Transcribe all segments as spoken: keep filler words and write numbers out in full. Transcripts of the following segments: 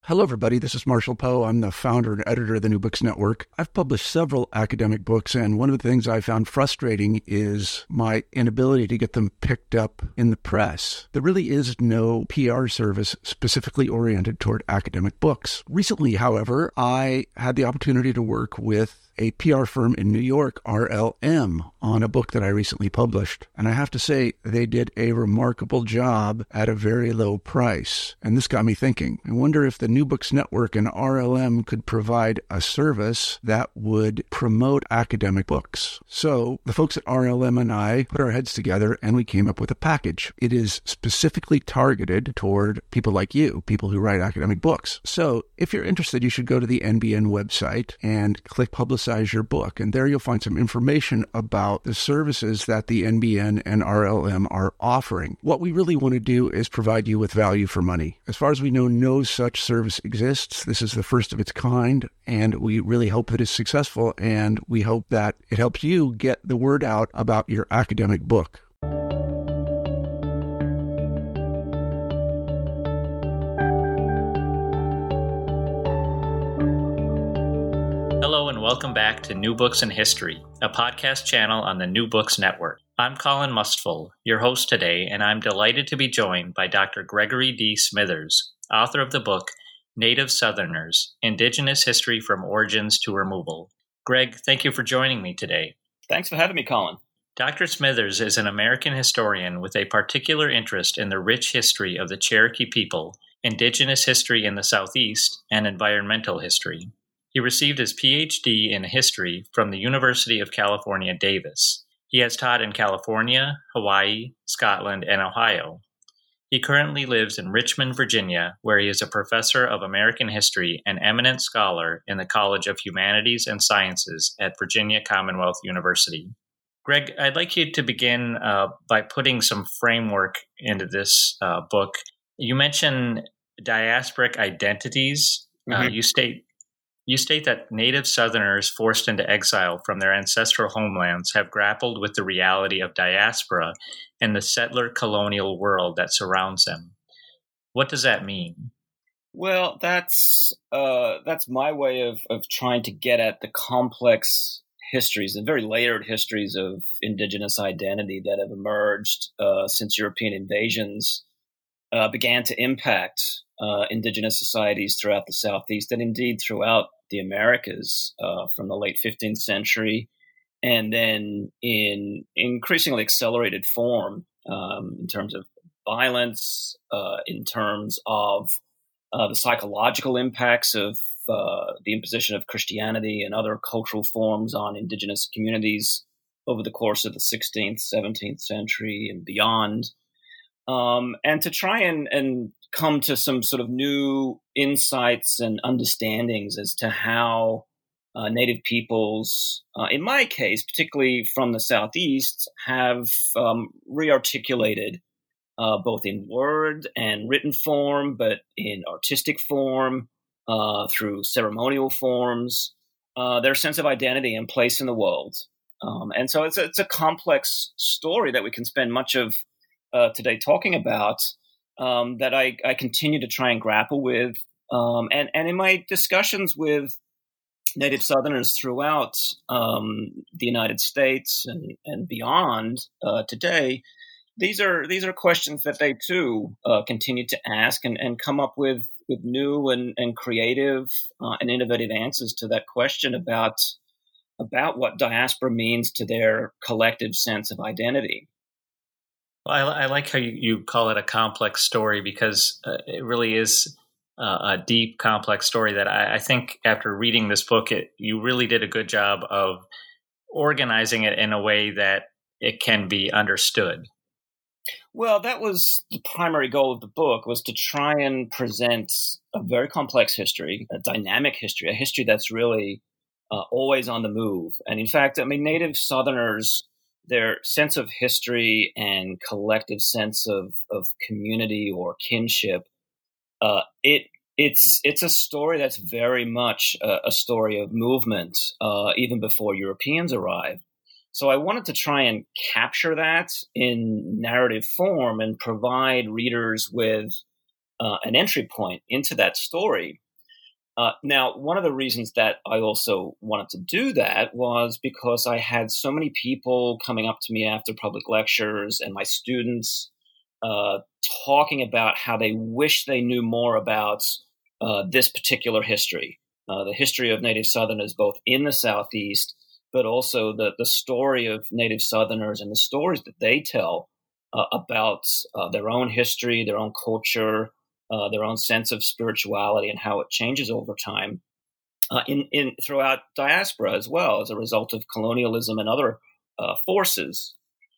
Hello, everybody. This is Marshall Poe. I'm the founder and editor of the New Books Network. I've published several academic books, and one of the things I found frustrating is my inability to get them picked up in the press. There really is no P R service specifically oriented toward academic books. Recently, however, I had the opportunity to work with a P R firm in New York, R L M, on a book that I recently published. And I have to say, they did a remarkable job at a very low price. And this got me thinking. I wonder if the New Books Network and R L M could provide a service that would promote academic books. So the folks at R L M and I put our heads together and we came up with a package. It is specifically targeted toward people like you, people who write academic books. So if you're interested, you should go to the N B N website and click Publicize your book. And there you'll find some information about the services that the N B N and R L M are offering. What we really want to do is provide you with value for money. As far as we know, no such service exists. This is the first of its kind, and we really hope that it's successful, and we hope that it helps you get the word out about your academic book. Hello and welcome back to New Books in History, a podcast channel on the New Books Network. I'm Colin Mustfull, your host today, and I'm delighted to be joined by Doctor Gregory D. Smithers, author of the book Native Southerners, Indigenous History from Origins to Removal. Greg, thank you for joining me today. Thanks for having me, Colin. Doctor Smithers is an American historian with a particular interest in the rich history of the Cherokee people, indigenous history in the Southeast, and environmental history. He received his P H D in history from the University of California, Davis. He has taught in California, Hawaii, Scotland, and Ohio. He currently lives in Richmond, Virginia, where he is a professor of American history and eminent scholar in the College of Humanities and Sciences at Virginia Commonwealth University. Greg, I'd like you to begin uh, by putting some framework into this uh, book. You mention diasporic identities. Mm-hmm. Uh, you state You state that Native Southerners forced into exile from their ancestral homelands have grappled with the reality of diaspora and the settler colonial world that surrounds them. What does that mean? Well, that's uh, that's my way of, of trying to get at the complex histories, the very layered histories of indigenous identity that have emerged uh, since European invasions uh, began to impact uh, indigenous societies throughout the Southeast and indeed throughout the Americas uh, from the late fifteenth century, and then in increasingly accelerated form um, in terms of violence, uh, in terms of uh, the psychological impacts of uh, the imposition of Christianity and other cultural forms on indigenous communities over the course of the sixteenth, seventeenth century and beyond. Um, and to try and, and come to some sort of new insights and understandings as to how uh, Native peoples, uh, in my case, particularly from the Southeast, have um, re-articulated uh, both in word and written form, but in artistic form, uh, through ceremonial forms, uh, their sense of identity and place in the world. Um, and so it's a, it's a complex story that we can spend much of uh, today talking about. Um, that I, I continue to try and grapple with. Um, and, and in my discussions with Native Southerners throughout um, the United States and, and beyond uh, today, these are these are questions that they too uh, continue to ask and, and come up with, with new and, and creative uh, and innovative answers to that question about, about what diaspora means to their collective sense of identity. Well, I, I like how you, you call it a complex story because uh, it really is uh, a deep, complex story that I, I think after reading this book, it, you really did a good job of organizing it in a way that it can be understood. Well, that was the primary goal of the book, was to try and present a very complex history, a dynamic history, a history that's really uh, always on the move. And in fact, I mean, Native Southerners, their sense of history and collective sense of, of community or kinship, uh, it it's it's a story that's very much a, a story of movement, uh, even before Europeans arrived. So I wanted to try and capture that in narrative form and provide readers with uh, an entry point into that story. Uh, now, one of the reasons that I also wanted to do that was because I had so many people coming up to me after public lectures and my students uh, talking about how they wish they knew more about uh, this particular history, uh, the history of Native Southerners both in the Southeast, but also the, the story of Native Southerners and the stories that they tell uh, about uh, their own history, their own culture, Uh, their own sense of spirituality and how it changes over time uh, in, in throughout diaspora as well as a result of colonialism and other uh, forces.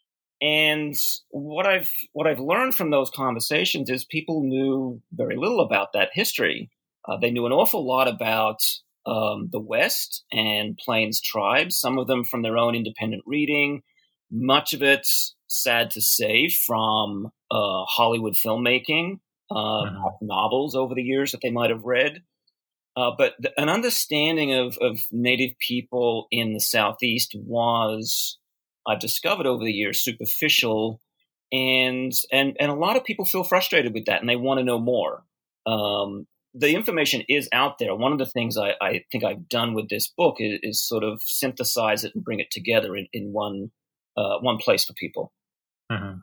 And what I've what I've learned from those conversations is people knew very little about that history. Uh, they knew an awful lot about um, the West and Plains tribes, some of them from their own independent reading, much of it, sad to say, from uh, Hollywood filmmaking. Uh, mm-hmm. novels over the years that they might have read. Uh, but th- an understanding of, of Native people in the Southeast was, I've discovered over the years, superficial. And, and, and a lot of people feel frustrated with that and they want to know more. Um, the information is out there. One of the things I, I think I've done with this book is, is sort of synthesize it and bring it together in, in one, uh, one place for people. Mm-hmm.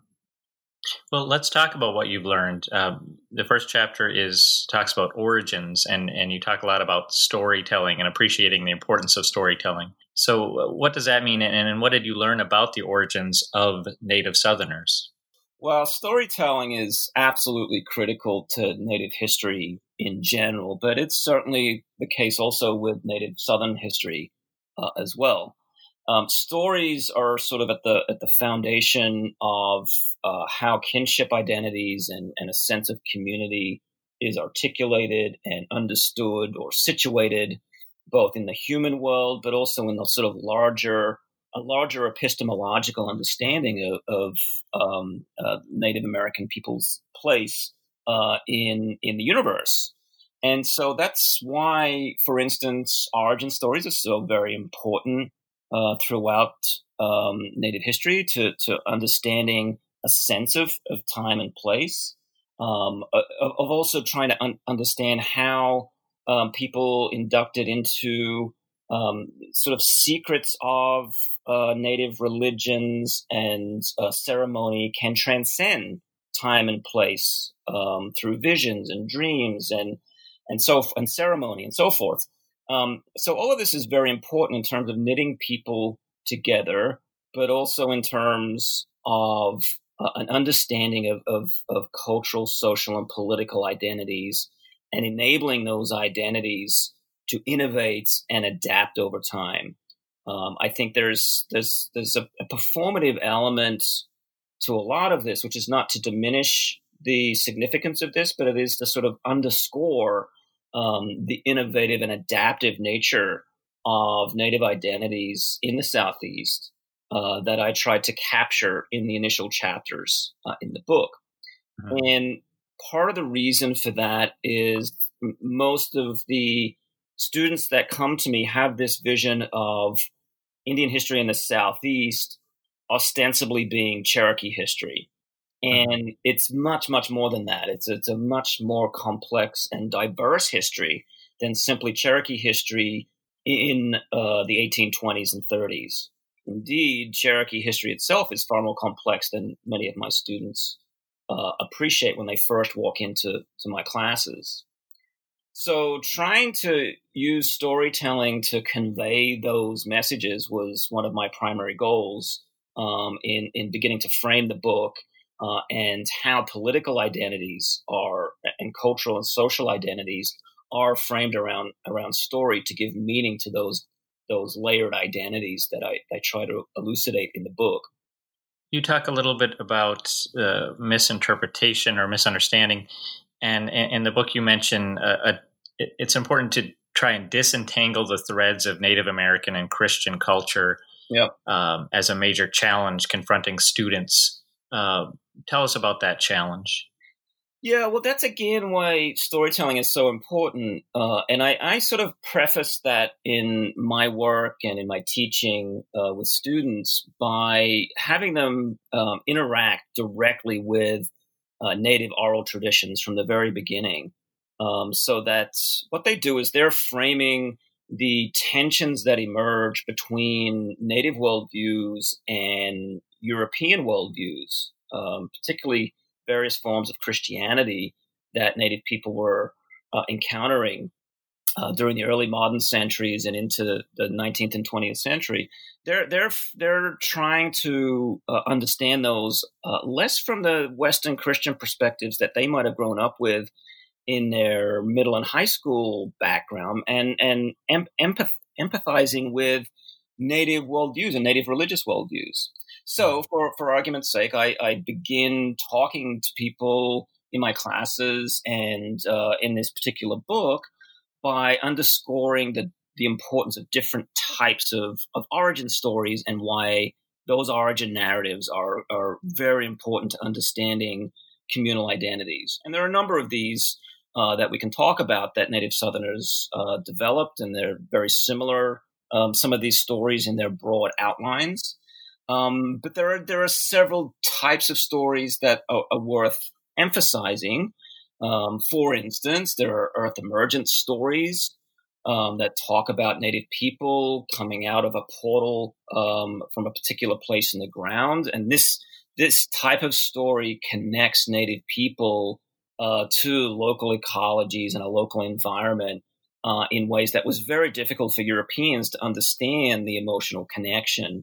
Well, let's talk about what you've learned. Um, the first chapter is talks about origins, and, and you talk a lot about storytelling and appreciating the importance of storytelling. So uh, what does that mean, and, and what did you learn about the origins of Native Southerners? Well, storytelling is absolutely critical to Native history in general, but it's certainly the case also with Native Southern history uh, as well. Um, stories are sort of at the at the foundation of uh, how kinship identities and, and a sense of community is articulated and understood or situated, both in the human world, but also in the sort of larger, a larger epistemological understanding of, of um, uh, Native American people's place uh, in in the universe. And so that's why, for instance, origin stories are so very important Uh, throughout um, Native history to, to understanding a sense of, of time and place, um, of, of also trying to un- understand how um, people inducted into um, sort of secrets of uh, Native religions and uh, ceremony can transcend time and place um, through visions and dreams and and so and ceremony and so forth. Um, so all of this is very important in terms of knitting people together, but also in terms of uh, an understanding of, of, of cultural, social, and political identities and enabling those identities to innovate and adapt over time. Um, I think there's there's there's a, a performative element to a lot of this, which is not to diminish the significance of this, but it is to sort of underscore Um, the innovative and adaptive nature of Native identities in the Southeast uh, that I tried to capture in the initial chapters uh, in the book. Mm-hmm. And part of the reason for that is m- most of the students that come to me have this vision of Indian history in the Southeast ostensibly being Cherokee history. And it's much, much more than that. It's it's a much more complex and diverse history than simply Cherokee history in uh, the eighteen twenties and thirties. Indeed, Cherokee history itself is far more complex than many of my students uh, appreciate when they first walk into to my classes. So trying to use storytelling to convey those messages was one of my primary goals um, in, in beginning to frame the book. Uh, and how political identities are and cultural and social identities are framed around around story to give meaning to those those layered identities that I, I try to elucidate in the book. You talk a little bit about uh, misinterpretation or misunderstanding, and in the book you mention uh, a, it's important to try and disentangle the threads of Native American and Christian culture yep. um, as a major challenge confronting students. Uh, tell us about that challenge. Yeah, well, that's again why storytelling is so important. Uh, and I, I sort of preface that in my work and in my teaching uh, with students by having them um, interact directly with uh, native oral traditions from the very beginning. Um, so that what they do is they're framing the tensions that emerge between native worldviews and European worldviews, um, particularly various forms of Christianity that native people were uh, encountering uh, during the early modern centuries and into the nineteenth and twentieth century. They're they're they're trying to uh, understand those uh, less from the Western Christian perspectives that they might have grown up with in their middle and high school background, and and em- empath- empathizing with native worldviews and native religious worldviews. So, for, for argument's sake, I, I begin talking to people in my classes and uh, in this particular book by underscoring the, the importance of different types of, of origin stories and why those origin narratives are, are very important to understanding communal identities. And there are a number of these uh, that we can talk about that Native Southerners uh, developed, and they're very similar, um, some of these stories in their broad outlines. Um, but there are there are several types of stories that are, are worth emphasizing. Um, for instance, there are Earth emergence stories um, that talk about Native people coming out of a portal um, from a particular place in the ground, and this this type of story connects Native people uh, to local ecologies and a local environment uh, in ways that was very difficult for Europeans to understand the emotional connection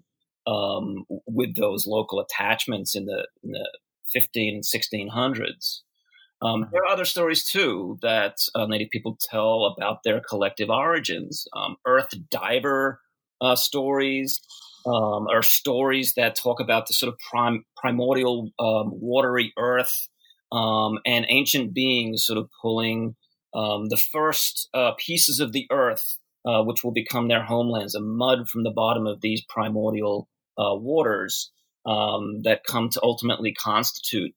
Um, with those local attachments in the, in the fifteen and sixteen hundreds. Um, there are other stories, too, that uh, Native people tell about their collective origins. Um, Earth diver uh, stories um, are stories that talk about the sort of prim- primordial um, watery earth um, and ancient beings sort of pulling um, the first uh, pieces of the earth, uh, which will become their homelands, the mud from the bottom of these primordial Uh, waters um, that come to ultimately constitute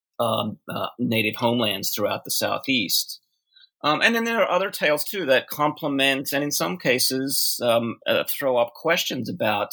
um, uh, native homelands throughout the Southeast. Um, and then there are other tales, too, that complement and in some cases um, uh, throw up questions about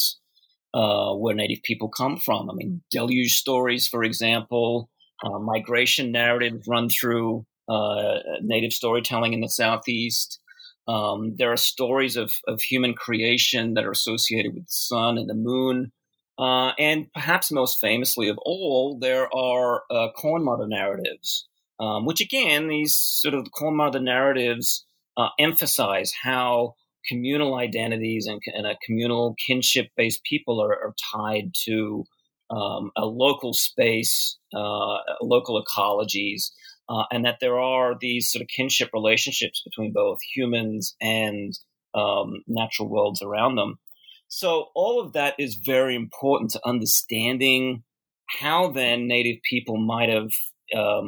uh, where Native people come from. I mean, deluge stories, for example, uh, migration narratives run through uh, Native storytelling in the Southeast. Um, there are stories of, of human creation that are associated with the sun and the moon. Uh, and perhaps most famously of all, there are uh, Corn Mother narratives, um, which again, these sort of Corn Mother narratives uh, emphasize how communal identities and, and a communal kinship-based people are, are tied to um, a local space, uh, local ecologies, Uh, and that there are these sort of kinship relationships between both humans and um, natural worlds around them. So all of that is very important to understanding how then Native people might have um,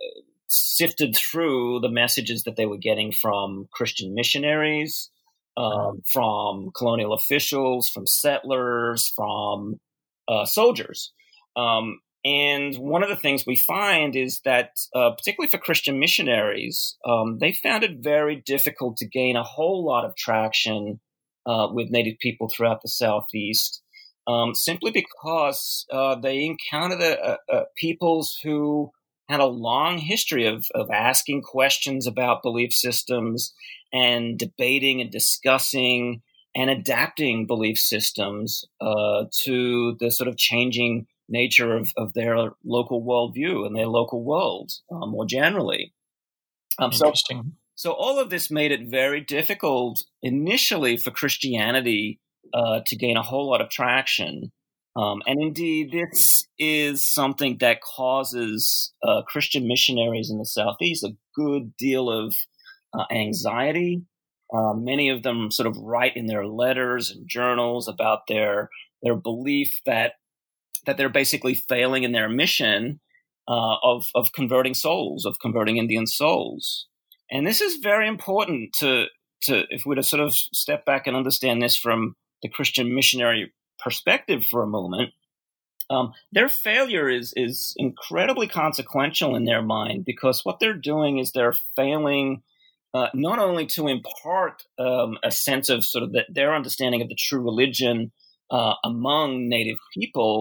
sifted through the messages that they were getting from Christian missionaries, um, from colonial officials, from settlers, from uh, soldiers. Um, And one of the things we find is that, uh, particularly for Christian missionaries, um, they found it very difficult to gain a whole lot of traction uh, with Native people throughout the Southeast, um, simply because uh, they encountered a, a, a peoples who had a long history of, of asking questions about belief systems and debating and discussing and adapting belief systems uh, to the sort of changing nature of, of their local worldview and their local world uh, more generally. Um, Interesting. So, so all of this made it very difficult initially for Christianity uh, to gain a whole lot of traction. Um, and indeed, this is something that causes uh, Christian missionaries in the Southeast a good deal of uh, anxiety. Uh, many of them sort of write in their letters and journals about their their belief that that they're basically failing in their mission uh, of of converting souls, of converting Indian souls. And this is very important to to if we were to sort of step back and understand this from the Christian missionary perspective for a moment. Um, their failure is is incredibly consequential in their mind, because what they're doing is they're failing uh, not only to impart um, a sense of sort of the, their understanding of the true religion uh, among Native people,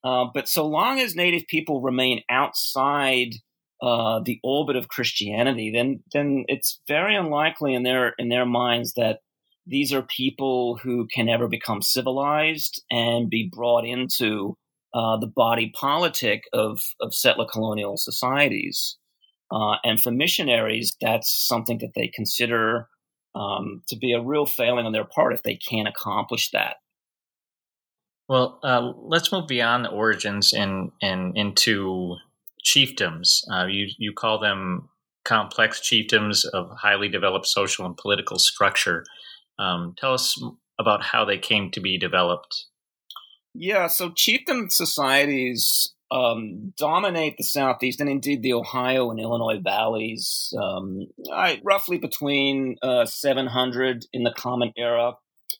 Uh, but so long as Native people remain outside uh, the orbit of Christianity, then then it's very unlikely in their in their minds that these are people who can ever become civilized and be brought into uh, the body politic of, of settler colonial societies. Uh, and for missionaries, that's something that they consider um, to be a real failing on their part if they can't accomplish that. Well, uh, let's move beyond the origins and, and into chiefdoms. Uh, you, you call them complex chiefdoms of highly developed social and political structure. Um, tell us about how they came to be developed. Yeah, so chiefdom societies um, dominate the Southeast and indeed the Ohio and Illinois valleys, um, I, roughly between uh, seven hundred in the Common Era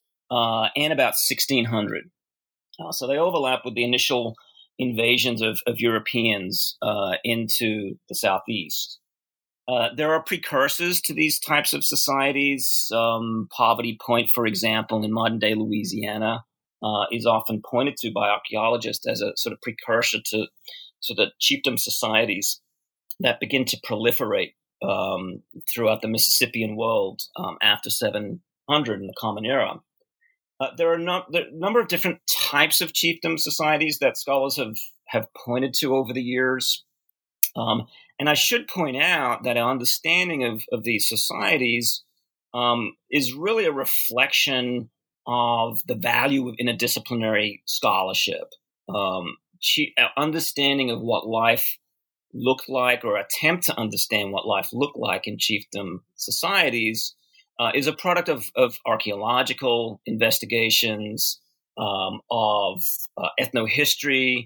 uh, and about sixteen hundred. Uh, so they overlap with the initial invasions of, of Europeans uh, into the Southeast. Uh, there are precursors to these types of societies. Um, Poverty Point, for example, in modern-day Louisiana, uh, is often pointed to by archaeologists as a sort of precursor to, to the chiefdom societies that begin to proliferate um, throughout the Mississippian world um, after seven hundred in the Common Era. Uh, there are no, there are a number of different types of chiefdom societies that scholars have, have pointed to over the years. Um, and I should point out that our understanding of, of these societies um, is really a reflection of the value of interdisciplinary scholarship. Um, chi- our understanding of what life looked like, or attempt to understand what life looked like in chiefdom societies, uh, is a product of, of archaeological investigations, um, of uh, ethnohistory,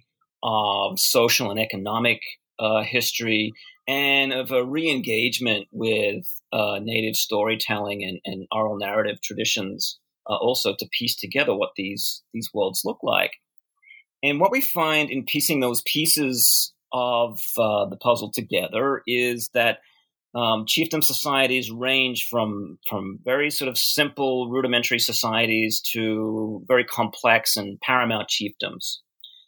of social and economic Uh, history, and of a re-engagement with uh, native storytelling and, and oral narrative traditions, uh, also to piece together what these these worlds look like. And what we find in piecing those pieces of uh, the puzzle together is that um, chiefdom societies range from from very sort of simple, rudimentary societies to very complex and paramount chiefdoms.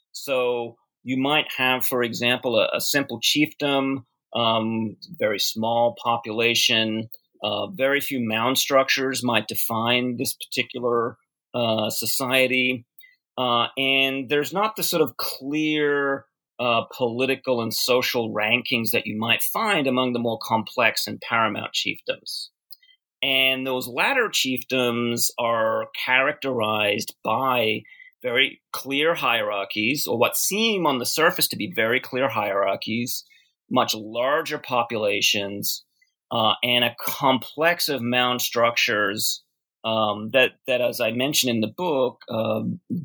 So you might have, for example, a, a simple chiefdom, um, very small population, uh, very few mound structures might define this particular uh, society. Uh, and there's not the sort of clear uh, political and social rankings that you might find among the more complex and paramount chiefdoms. And those latter chiefdoms are characterized by very clear hierarchies, or what seem on the surface to be very clear hierarchies, much larger populations, uh, and a complex of mound structures um, that, that, as I mentioned in the book, uh,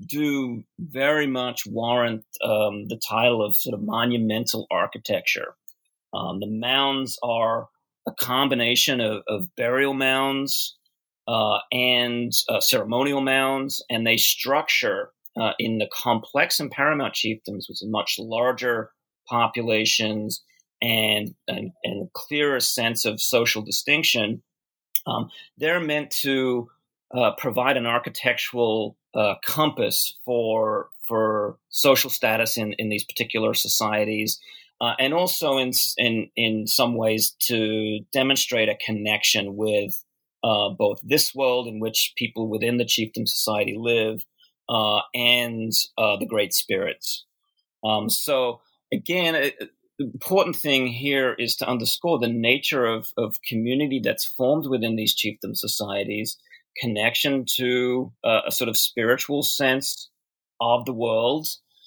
do very much warrant um, the title of sort of monumental architecture. Um, the mounds are a combination of, of burial mounds, Uh, and uh, ceremonial mounds, and they structure uh, in the complex and paramount chiefdoms with much larger populations and, and, and clearer sense of social distinction. Um, they're meant to uh, provide an architectural uh, compass for for social status in, in these particular societies, uh, and also in, in in some ways to demonstrate a connection with Uh, both this world in which people within the chiefdom society live uh, and uh, the great spirits. Um, so again, a, a, the important thing here is to underscore the nature of, of community that's formed within these chiefdom societies, connection to uh, a sort of spiritual sense of the world,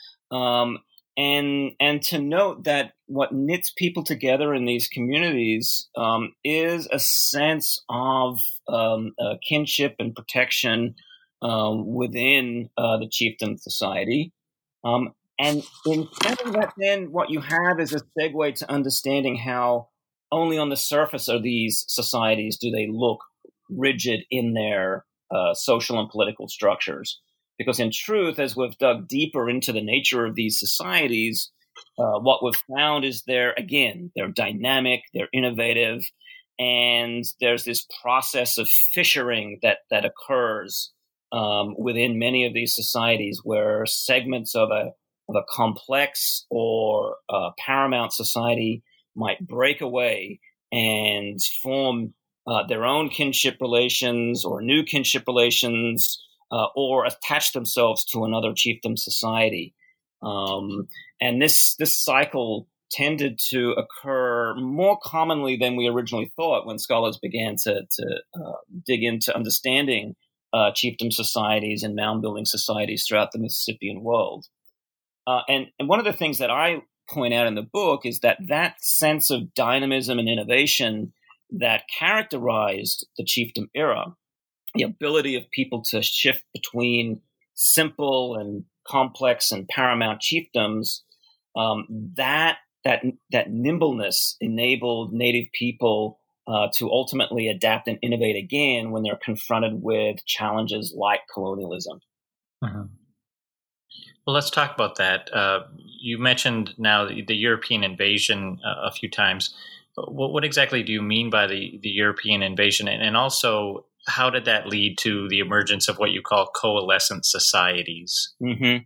um, and and to note that what knits people together in these communities um, is a sense of um, uh, kinship and protection um, within uh, the chiefdom society. Um, and in saying that, then what you have is a segue to understanding how only on the surface of these societies do they look rigid in their uh, social and political structures. Because in truth, as we've dug deeper into the nature of these societies, uh, what we've found is they're, again, they're dynamic, they're innovative, and there's this process of fissuring that, that occurs um, within many of these societies where segments of a of a complex or uh, paramount society might break away and form uh, their own kinship relations or new kinship relations, uh, or attach themselves to another chiefdom society. Um, and this this cycle tended to occur more commonly than we originally thought when scholars began to, to uh, dig into understanding uh, chiefdom societies and mound-building societies throughout the Mississippian world. Uh, and, and one of the things that I point out in the book is that that sense of dynamism and innovation that characterized the chiefdom era, the ability of people to shift between simple and complex and paramount chiefdoms, um, that that that nimbleness enabled Native people uh, to ultimately adapt and innovate again when they're confronted with challenges like colonialism. Mm-hmm. Well, let's talk about that. Uh, you mentioned now the, the European invasion uh, a few times. What, what exactly do you mean by the, the European invasion? And, and also, how did that lead to the emergence of what you call coalescent societies? Mm-hmm.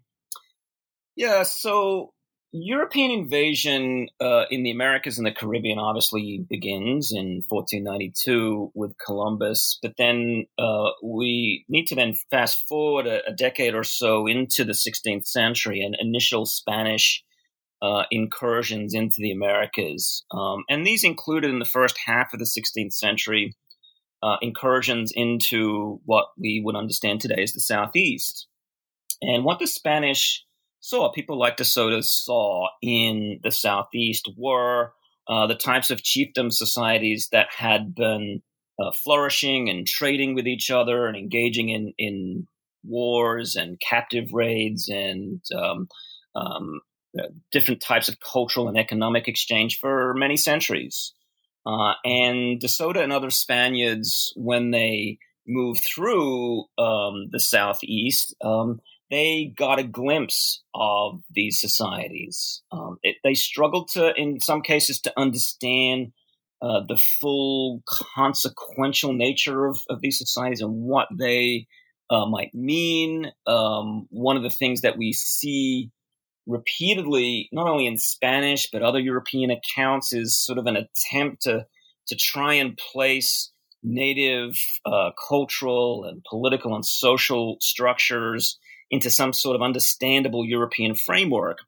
Yeah, so European invasion uh, in the Americas and the Caribbean obviously begins in fourteen ninety-two with Columbus, but then uh, we need to then fast forward a, a decade or so into the sixteenth century and initial Spanish uh, incursions into the Americas. Um, and these included in the first half of the sixteenth century uh, incursions into what we would understand today as the Southeast. And what the Spanish saw, people like De Soto saw in the Southeast, were uh, the types of chiefdom societies that had been uh, flourishing and trading with each other and engaging in, in wars and captive raids and um, um, uh, different types of cultural and economic exchange for many centuries. Uh, and De Soto and other Spaniards, when they moved through um, the Southeast, um, they got a glimpse of these societies. Um, it, they struggled to, in some cases, to understand uh, the full consequential nature of, of these societies and what they uh, might mean. Um, one of the things that we see repeatedly, not only in Spanish but other European accounts, is sort of an attempt to to try and place native uh, cultural and political and social structures into some sort of understandable European framework.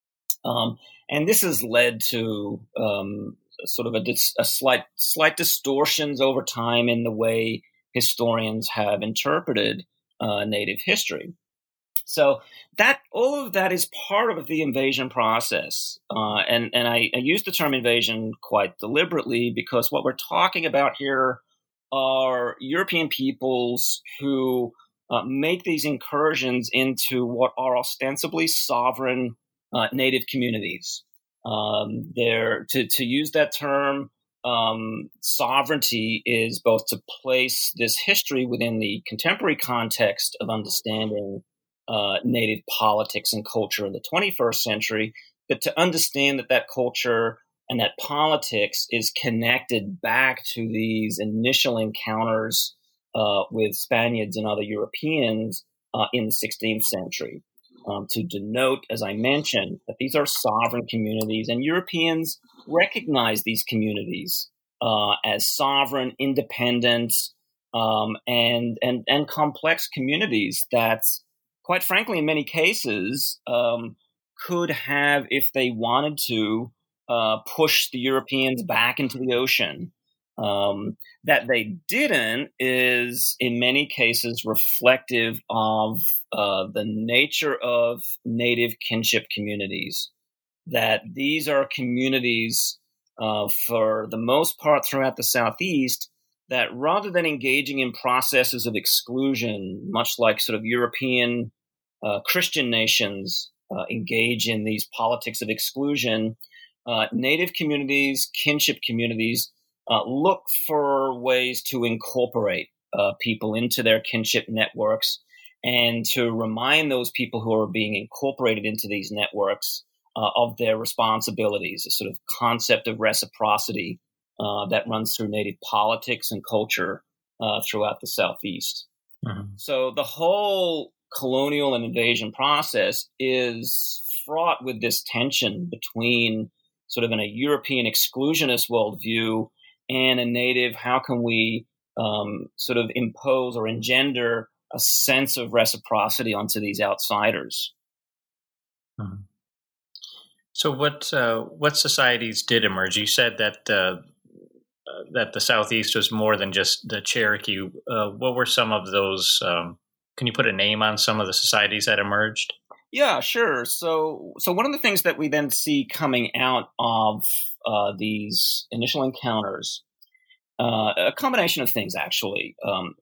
Um, and this has led to um, sort of a, dis- a slight slight distortions over time in the way historians have interpreted uh, Native history. So that all of that is part of the invasion process. Uh, and, and I, I use the term invasion quite deliberately because what we're talking about here are European peoples who Uh, make these incursions into what are ostensibly sovereign uh, native communities. Um, they're, to, to use that term, um, sovereignty is both to place this history within the contemporary context of understanding uh, native politics and culture in the twenty-first century, but to understand that that culture and that politics is connected back to these initial encounters Uh, with Spaniards and other Europeans uh, in the sixteenth century, um, to denote, as I mentioned, that these are sovereign communities, and Europeans recognize these communities uh, as sovereign, independent, um, and and and complex communities that, quite frankly, in many cases, um, could have, if they wanted to, uh, push the Europeans back into the ocean. Um, that they didn't is, in many cases, reflective of uh, the nature of native kinship communities. That these are communities, uh, for the most part throughout the Southeast, that rather than engaging in processes of exclusion, much like sort of European uh, Christian nations uh, engage in these politics of exclusion, uh, native communities, kinship communities, Uh, look for ways to incorporate uh, people into their kinship networks and to remind those people who are being incorporated into these networks uh, of their responsibilities, a sort of concept of reciprocity uh, that runs through native politics and culture uh, throughout the Southeast. Mm-hmm. So the whole colonial and invasion process is fraught with this tension between sort of an, a European exclusionist worldview and a native, how can we um, sort of impose or engender a sense of reciprocity onto these outsiders. Mm-hmm. So what uh, what societies did emerge? You said that uh, uh, that the Southeast was more than just the Cherokee. Uh, what were some of those? Um, can you put a name on some of the societies that emerged? Yeah, sure. So so one of the things that we then see coming out of uh, these initial encounters, uh, a combination of things actually. Um,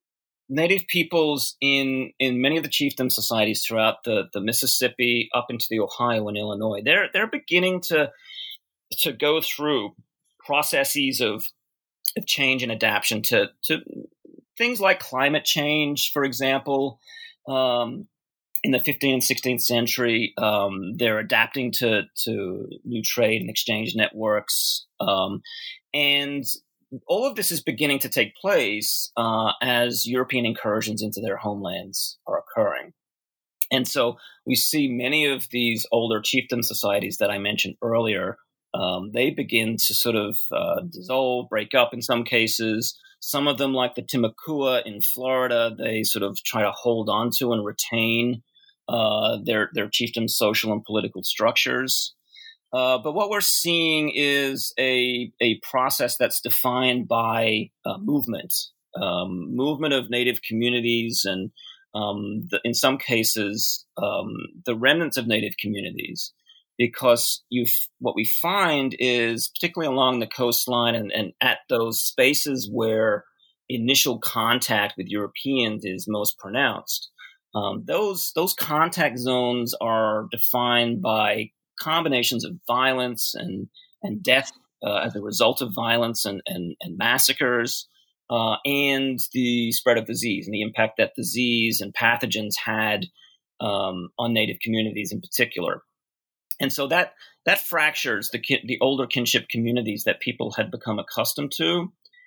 Native peoples in, in many of the chiefdom societies throughout the, the Mississippi up into the Ohio and Illinois, they're they're beginning to to go through processes of, of change and adaptation to to things like climate change, for example. Um, in the fifteenth and sixteenth century, um, they're adapting to to new trade and exchange networks, um, and all of this is beginning to take place uh, as European incursions into their homelands are occurring. And so we see many of these older chiefdom societies that I mentioned earlier, um, they begin to sort of uh, dissolve, break up in some cases. Some of them, like the Timucua in Florida, they sort of try to hold on to and retain uh, their, their chiefdom social and political structures. Uh, but what we're seeing is a a process that's defined by uh, movement, um, movement of native communities, and um, the, in some cases, um, the remnants of native communities. Because you, what we find is, particularly along the coastline and, and at those spaces where initial contact with Europeans is most pronounced, um, those those contact zones are defined by combinations of violence and and death uh, as a result of violence and and, and massacres, uh, and the spread of disease and the impact that disease and pathogens had um, on native communities in particular. And so that that fractures the the older kinship communities that people had become accustomed to,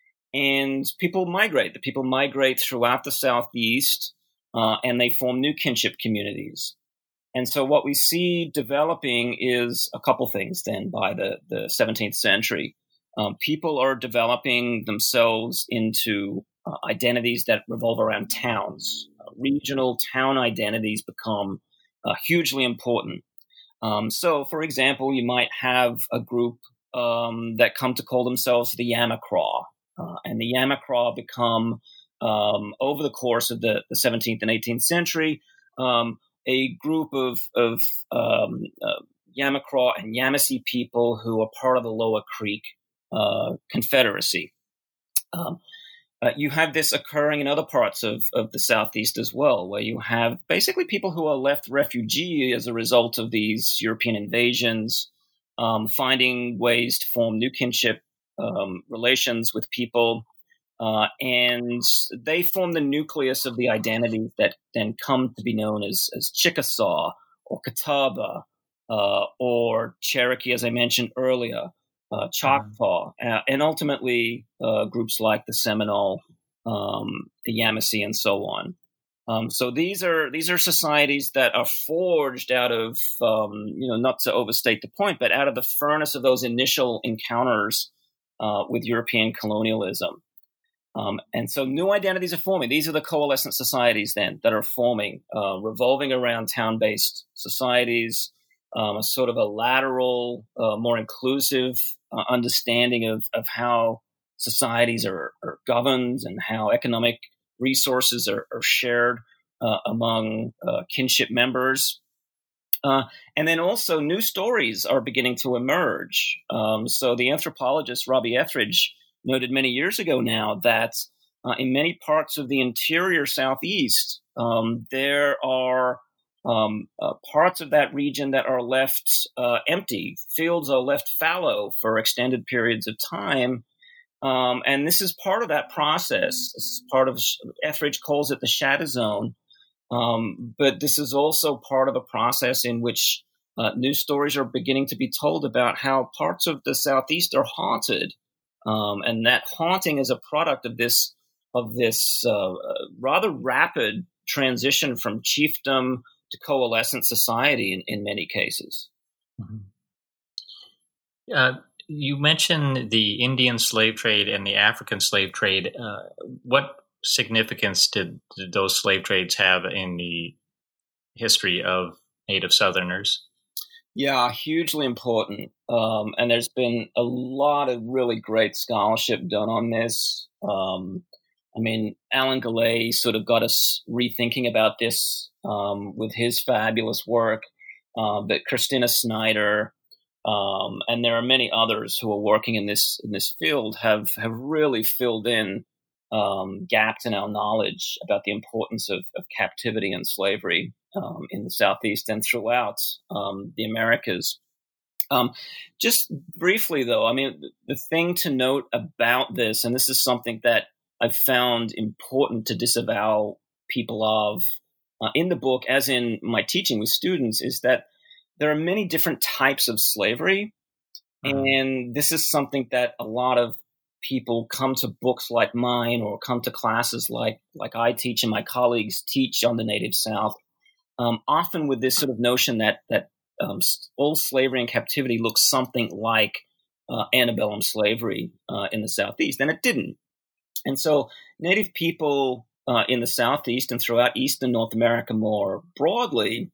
and people migrate. The people migrate throughout the Southeast, uh, and they form new kinship communities. And so what we see developing is a couple things then by the, the seventeenth century. Um, people are developing themselves into uh, identities that revolve around towns. Uh, regional town identities become uh, hugely important. Um, so, for example, you might have a group um, that come to call themselves the Yamacraw. Uh, and the Yamacraw become, um, over the course of the, the seventeenth and eighteenth century, um, a group of, of um, uh, Yamacraw and Yamasee people who are part of the Lower Creek uh, Confederacy. Um, uh, you have this occurring in other parts of, of the Southeast as well, where you have basically people who are left refugee as a result of these European invasions, um, finding ways to form new kinship um, relations with people. Uh, and they form the nucleus of the identities that then come to be known as, as Chickasaw or Catawba uh, or Cherokee, as I mentioned earlier, uh, Choctaw, mm-hmm. uh, and ultimately uh, groups like the Seminole, um, the Yamasee, and so on. Um, so these are these are societies that are forged out of, um, you know, not to overstate the point, but out of the furnace of those initial encounters uh, with European colonialism. Um, and so new identities are forming. These are the coalescent societies then that are forming, uh, revolving around town-based societies, um, a sort of a lateral, uh, more inclusive uh, understanding of, of how societies are, are governed and how economic resources are, are shared uh, among uh, kinship members. Uh, and then also new stories are beginning to emerge. Um, so the anthropologist Robbie Etheridge noted many years ago now that uh, in many parts of the interior Southeast, um, there are um, uh, parts of that region that are left uh, empty. Fields are left fallow for extended periods of time. Um, and this is part of that process. This is part of, Etheridge calls it the shadow zone. Um, but this is also part of a process in which uh, new stories are beginning to be told about how parts of the Southeast are haunted. Um, and that haunting is a product of this of this uh, rather rapid transition from chiefdom to coalescent society in, in many cases. Mm-hmm. Uh, you mentioned the Indian slave trade and the African slave trade. Uh, what significance did, did those slave trades have in the history of Native Southerners? Yeah, hugely important. Um, and there's been a lot of really great scholarship done on this. Um, I mean, Alan Gallay sort of got us rethinking about this um, with his fabulous work. Uh, but Christina Snyder, Um, and there are many others who are working in this in this field have have really filled in um, gaps in our knowledge about the importance of, of captivity and slavery um, in the Southeast and throughout um, the Americas. Um, just briefly, though, I mean, the, the thing to note about this, and this is something that I've found important to disavow people of uh, in the book, as in my teaching with students, is that there are many different types of slavery, and this is something that a lot of people come to books like mine or come to classes like like I teach and my colleagues teach on the Native South, um, often with this sort of notion that that um, all slavery and captivity looks something like uh, antebellum slavery uh, in the Southeast, and it didn't. And so Native people uh, in the Southeast and throughout Eastern North America more broadly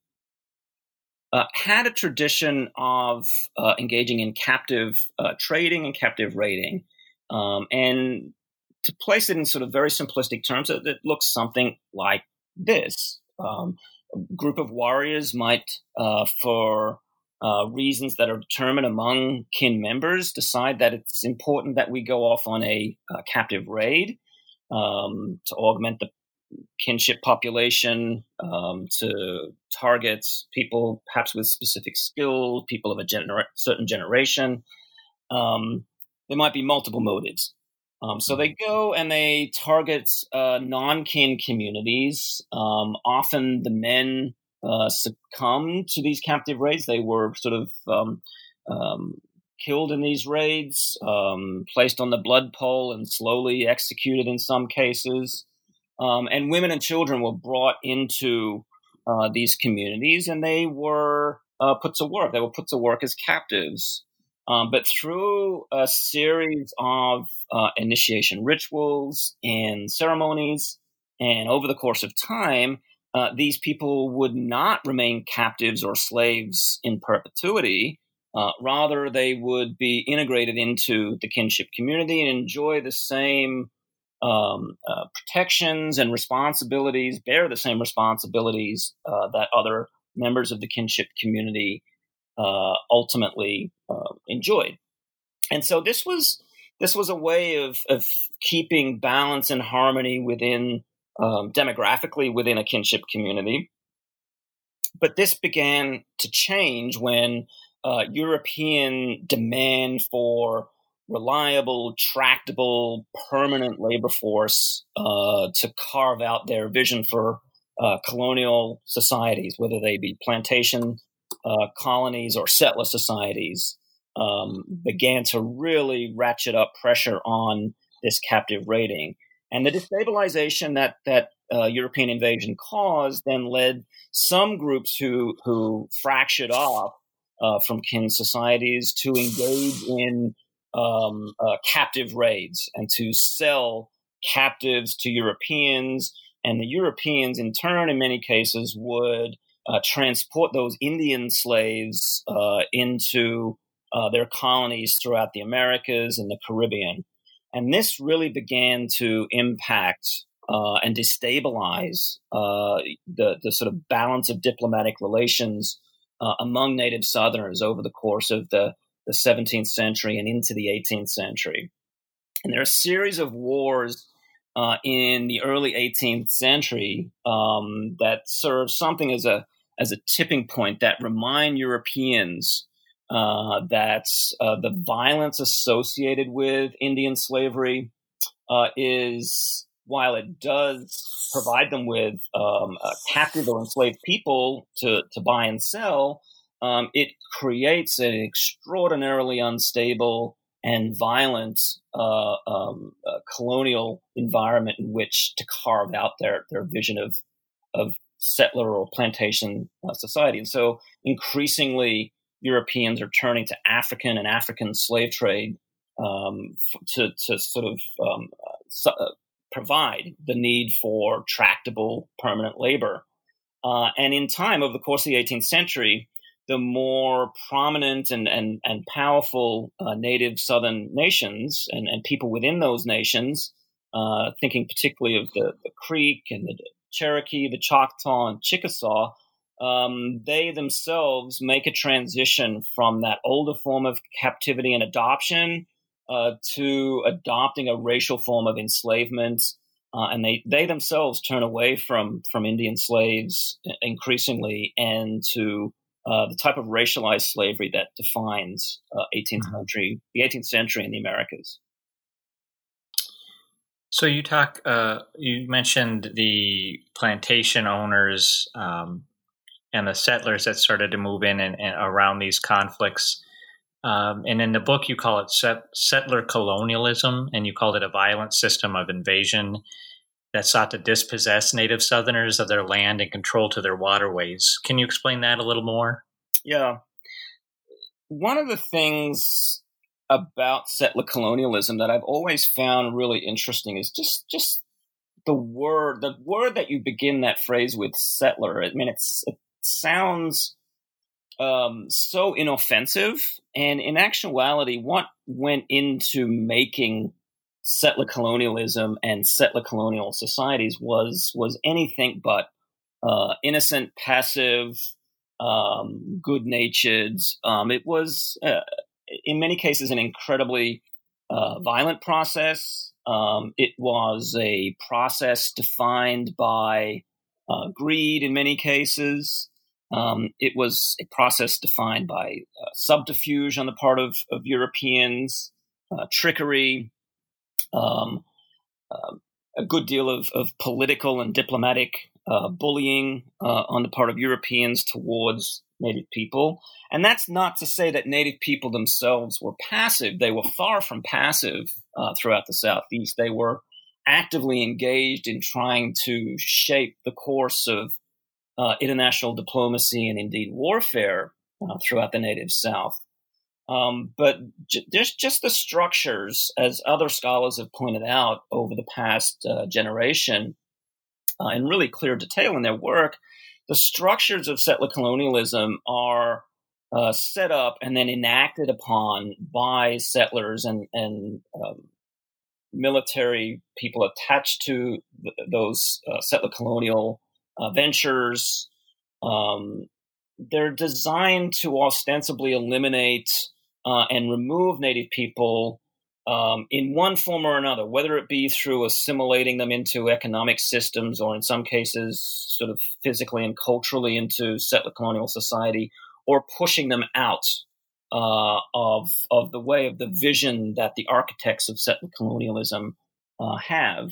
Uh, had a tradition of uh, engaging in captive uh, trading and captive raiding. Um, and to place it in sort of very simplistic terms, it, it looks something like this. Um, a group of warriors might, uh, for uh, reasons that are determined among kin members, decide that it's important that we go off on a, a captive raid um, to augment the kinship population, um, to target people perhaps with specific skill, people of a gener- certain generation. Um, there might be multiple motives. Um, so they go and they target uh, non-kin communities. Um, often the men uh, succumb to these captive raids. They were sort of um, um, killed in these raids, um, placed on the blood pole and slowly executed in some cases. Um, and women and children were brought into uh, these communities, and they were uh, put to work. They were put to work as captives. Um, but through a series of uh, initiation rituals and ceremonies, and over the course of time, uh, these people would not remain captives or slaves in perpetuity. Uh, rather, they would be integrated into the kinship community and enjoy the same Um, uh, protections and responsibilities, bear the same responsibilities uh, that other members of the kinship community uh, ultimately uh, enjoyed. And so this was this was a way of, of keeping balance and harmony within um, demographically within a kinship community. But this began to change when uh, European demand for reliable, tractable, permanent labor force uh, to carve out their vision for uh, colonial societies, whether they be plantation uh, colonies or settler societies, um, began to really ratchet up pressure on this captive raiding. And the destabilization that that uh, European invasion caused then led some groups who who fractured off uh, from kin societies to engage in Um, uh, captive raids and to sell captives to Europeans. And the Europeans, in turn, in many cases, would uh, transport those Indian slaves uh, into uh, their colonies throughout the Americas and the Caribbean. And this really began to impact uh, and destabilize uh, the, the sort of balance of diplomatic relations uh, among Native Southerners over the course of the the seventeenth century and into the eighteenth century. And there are a series of wars uh, in the early eighteenth century um, that serve something as a as a tipping point that remind Europeans uh, that uh, the violence associated with Indian slavery uh, is, while it does provide them with um, uh, captive or enslaved people to, to buy and sell, Um, it creates an extraordinarily unstable and violent uh, um, uh, colonial environment in which to carve out their, their vision of of settler or plantation uh, society. And so increasingly, Europeans are turning to African and African slave trade um, to, to sort of um, uh, provide the need for tractable permanent labor. Uh, and in time, over the course of the eighteenth century, the more prominent and, and, and powerful uh, native southern nations and, and people within those nations, uh, thinking particularly of the, the Creek and the Cherokee, the Choctaw and Chickasaw, um, they themselves make a transition from that older form of captivity and adoption uh, to adopting a racial form of enslavement. Uh, and they, they themselves turn away from, from Indian slaves increasingly and to uh, the type of racialized slavery that defines uh, eighteenth century, the eighteenth century in the Americas. So you talk, uh, you mentioned the plantation owners um, and the settlers that started to move in and, and around these conflicts. Um, and in the book, you call it set, settler colonialism, and you called it a violent system of invasion that sought to dispossess native Southerners of their land and control to their waterways. Can you explain that a little more? Yeah. One of the things about settler colonialism that I've always found really interesting is just just the word, the word that you begin that phrase with, settler. I mean, it's, it sounds um, so inoffensive. And in actuality, what went into making settler colonialism and settler colonial societies was was anything but uh, innocent, passive, um, good-natured. Um, it was, uh, in many cases, an incredibly uh, violent process. Um, it was a process defined by uh, greed in many cases. Um, it was a process defined by uh, subterfuge on the part of, of Europeans, uh, trickery, Um, uh, a good deal of, of political and diplomatic uh, bullying uh, on the part of Europeans towards Native people. And that's not to say that Native people themselves were passive. They were far from passive uh, throughout the Southeast. They were actively engaged in trying to shape the course of uh, international diplomacy and indeed warfare uh, throughout the Native South. Um, but j- there's just the structures, as other scholars have pointed out over the past uh, generation, uh, in really clear detail in their work, the structures of settler colonialism are uh, set up and then enacted upon by settlers and, and um, military people attached to th- those uh, settler colonial uh, ventures. Um, they're designed to ostensibly eliminate uh, and remove Native people um, in one form or another, whether it be through assimilating them into economic systems or in some cases sort of physically and culturally into settler colonial society, or pushing them out uh, of, of the way of the vision that the architects of settler colonialism uh, have.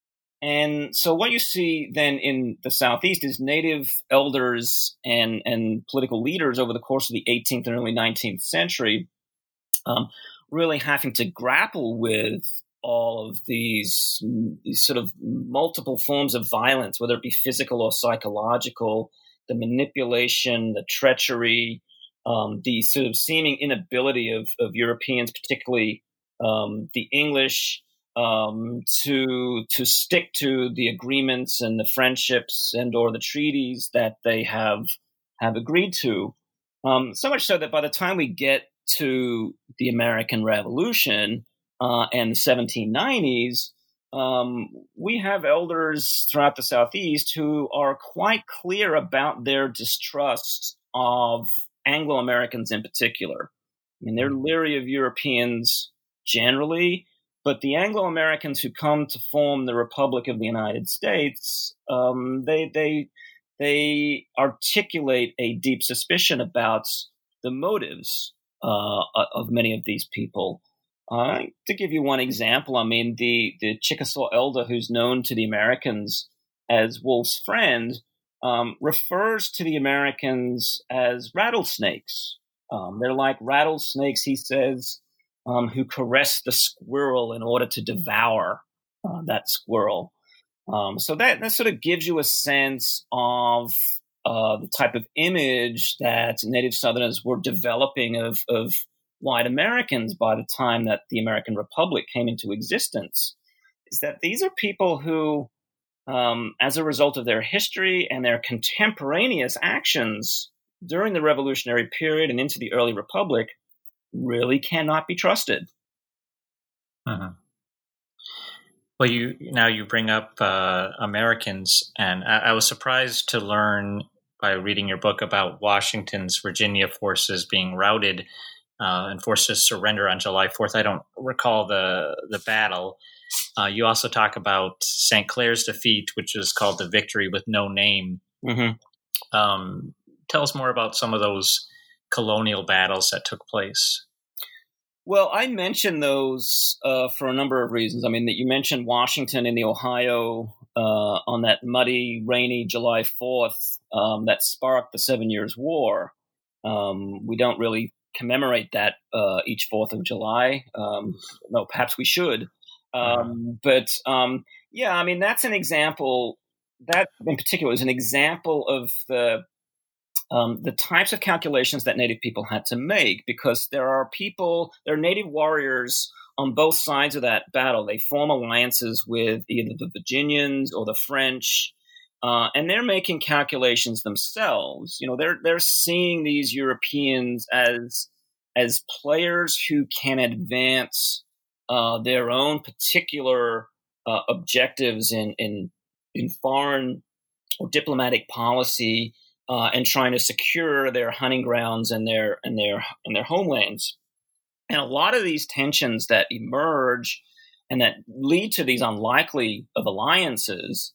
And so what you see then in the Southeast is Native elders and, and political leaders over the course of the eighteenth and early nineteenth century um, really having to grapple with all of these, these sort of multiple forms of violence, whether it be physical or psychological, the manipulation, the treachery, um, the sort of seeming inability of, of Europeans, particularly um, the English, Um, to to stick to the agreements and the friendships and or the treaties that they have have agreed to. Um, so much so that by the time we get to the American Revolution uh, and the seventeen nineties, um, we have elders throughout the Southeast who are quite clear about their distrust of Anglo-Americans in particular. I mean, they're leery of Europeans generally, but the Anglo-Americans who come to form the Republic of the United States, um, they they they articulate a deep suspicion about the motives uh, of many of these people. Uh, to give you one example, I mean, the, the Chickasaw elder who's known to the Americans as Wolfe's friend um, refers to the Americans as rattlesnakes. Um, they're like rattlesnakes, he says, Um, who caress the squirrel in order to devour uh, that squirrel. Um, so that, that sort of gives you a sense of uh, the type of image that Native Southerners were developing of, of white Americans by the time that the American Republic came into existence, is that these are people who, um, as a result of their history and their contemporaneous actions during the Revolutionary period and into the early Republic, really cannot be trusted. Uh-huh. Well, you now you bring up uh, Americans, and I, I was surprised to learn by reading your book about Washington's Virginia forces being routed uh, and forced to surrender on July fourth. I don't recall the the battle. Uh, you also talk about Saint Clair's defeat, which is called the Victory with No Name. Mm-hmm. Um, tell us more about some of those colonial battles that took place. Well, I mentioned those uh, for a number of reasons. I mean, that you mentioned Washington in the Ohio uh, on that muddy, rainy July fourth um, that sparked the Seven Years' War. Um, we don't really commemorate that uh, each fourth of July. Um, no, perhaps we should. Um, but um, yeah, I mean, that's an example. That in particular is an example of the Um, the types of calculations that Native people had to make, because there are people, there are Native warriors on both sides of that battle. They form alliances with either the Virginians or the French, uh, and they're making calculations themselves. You know, they're they're seeing these Europeans as as players who can advance uh, their own particular uh, objectives in in in foreign or diplomatic policy. Uh, and trying to secure their hunting grounds and their and their and their homelands, and a lot of these tensions that emerge and that lead to these unlikely of alliances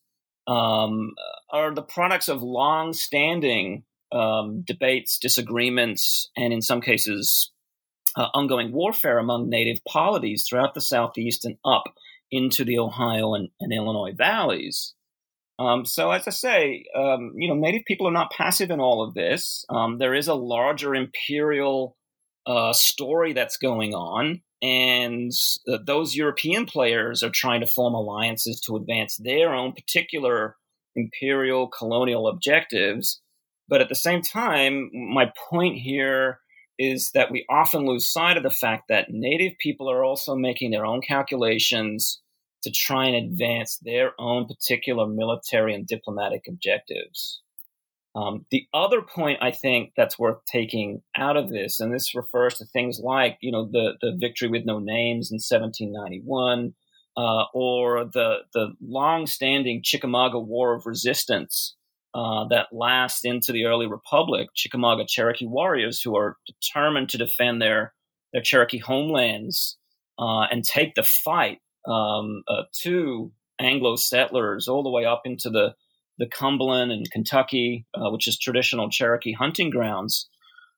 um, are the products of long-standing um, debates, disagreements, and in some cases, uh, ongoing warfare among Native polities throughout the Southeast and up into the Ohio and, and Illinois valleys. Um, so, as I say, um, you know, Native people are not passive in all of this. Um, there is a larger imperial uh, story that's going on, and uh, those European players are trying to form alliances to advance their own particular imperial colonial objectives. But at the same time, my point here is that we often lose sight of the fact that Native people are also making their own calculations to try and advance their own particular military and diplomatic objectives. Um, the other point I think that's worth taking out of this, and this refers to things like, you know, the, the victory with no names in seventeen ninety-one, uh, or the, the long-standing Chickamauga War of Resistance uh, that lasts into the early Republic, Chickamauga Cherokee warriors who are determined to defend their, their Cherokee homelands uh, and take the fight Um, uh, to Anglo settlers all the way up into the, the Cumberland and Kentucky, uh, which is traditional Cherokee hunting grounds.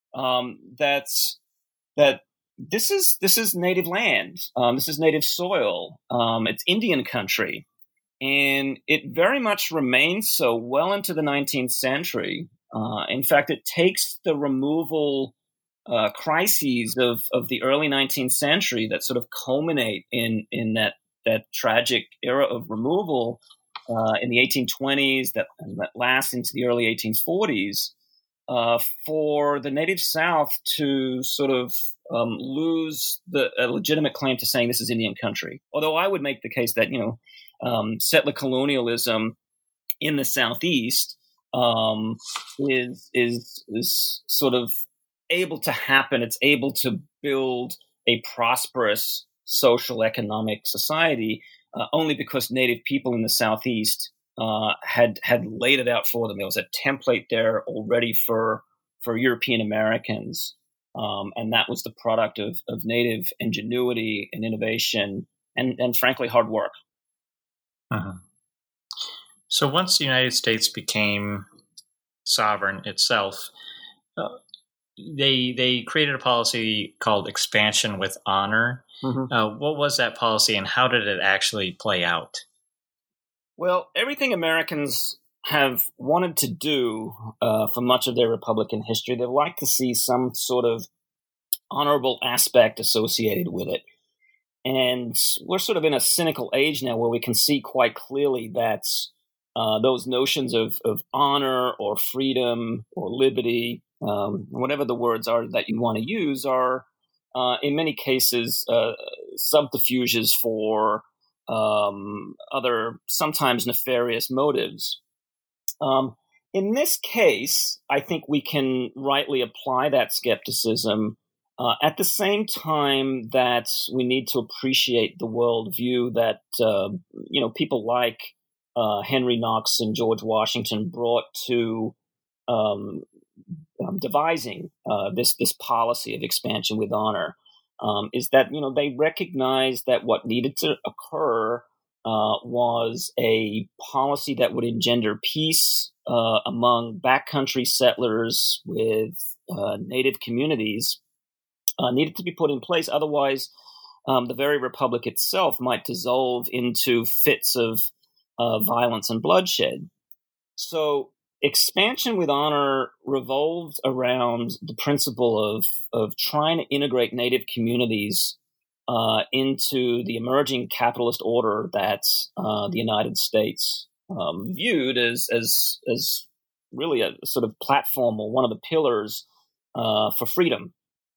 Um, that's that. This is this is native land. Um, this is native soil. Um, it's Indian country, and it very much remains so well into the nineteenth century. Uh, in fact, it takes the removal Uh, crises of, of the early nineteenth century that sort of culminate in in that that tragic era of removal uh, in the eighteen twenties that, that lasts into the early eighteen forties uh, for the Native South to sort of um, lose the a legitimate claim to saying this is Indian country. Although I would make the case that, you know, um, settler colonialism in the Southeast um, is is is sort of able to happen. It's able to build a prosperous social economic society uh, only because Native people in the Southeast uh, had had laid it out for them. There was a template there already for for European Americans, um, and that was the product of of Native ingenuity and innovation, and and frankly hard work. Uh-huh. So once the United States became sovereign itself, Uh, They they created a policy called expansion with honor. Mm-hmm. Uh, what was that policy, and how did it actually play out? Well, everything Americans have wanted to do uh, for much of their Republican history, they'd like to see some sort of honorable aspect associated with it. And we're sort of in a cynical age now where we can see quite clearly that uh, those notions of, of honor or freedom or liberty, um, whatever the words are that you want to use, are uh, in many cases uh, subterfuges for um, other sometimes nefarious motives. Um, in this case, I think we can rightly apply that skepticism Uh, at the same time that we need to appreciate the worldview that, uh, you know, people like uh, Henry Knox and George Washington brought to um, um, devising uh, this this policy of expansion with honor, um, is that, you know, they recognized that what needed to occur uh, was a policy that would engender peace uh, among backcountry settlers with uh, native communities. Uh, needed to be put in place. Otherwise, um, the very republic itself might dissolve into fits of uh, violence and bloodshed. So expansion with honor revolved around the principle of, of trying to integrate native communities uh, into the emerging capitalist order that uh, the United States um, viewed as, as, as really a sort of platform or one of the pillars uh, for freedom.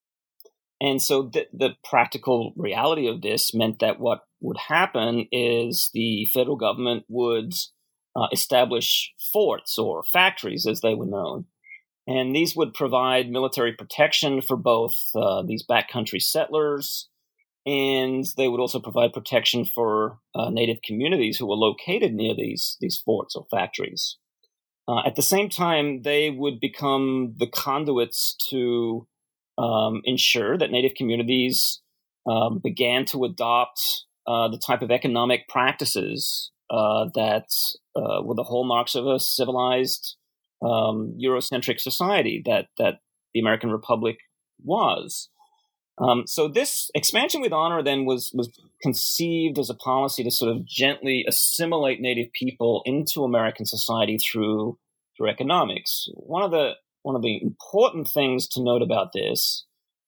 And so the, the practical reality of this meant that what would happen is the federal government would uh, establish forts or factories, as they were known. And these would provide military protection for both uh, these backcountry settlers, and they would also provide protection for uh, native communities who were located near these, these forts or factories. Uh, at the same time, they would become the conduits to Um, ensure that native communities um, began to adopt uh, the type of economic practices uh, that uh, were the hallmarks of a civilized um, Eurocentric society that that the American Republic was. Um, so this expansion with honor then was was conceived as a policy to sort of gently assimilate native people into American society through through economics. One of the One of the important things to note about this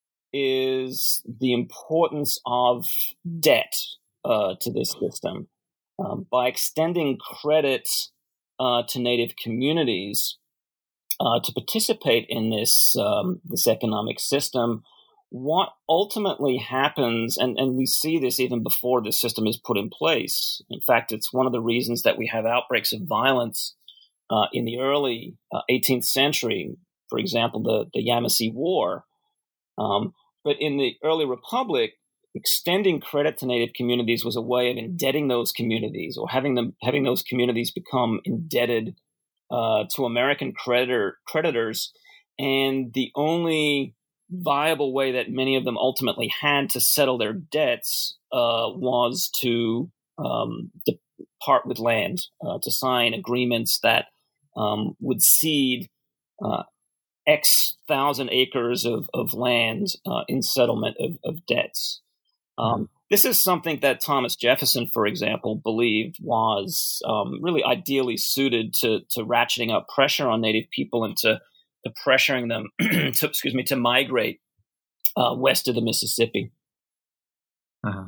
is the importance of debt uh, to this system. Um, by extending credit uh, to native communities uh, to participate in this um, this economic system, what ultimately happens, and, and we see this even before this system is put in place. In fact, it's one of the reasons that we have outbreaks of violence uh, in the early uh, eighteenth century, for example, the, the Yamasee War. Um, but in the early Republic, extending credit to native communities was a way of indebting those communities, or having them having those communities become indebted uh, to American creditor creditors. And the only viable way that many of them ultimately had to settle their debts uh, was to um, depart with land, uh, to sign agreements that um, would cede uh, X thousand acres of, of land uh, in settlement of, of debts. Um, this is something that Thomas Jefferson, for example, believed was um, really ideally suited to, to ratcheting up pressure on native people and to, to pressuring them to, excuse me, to migrate uh, west of the Mississippi. Uh-huh.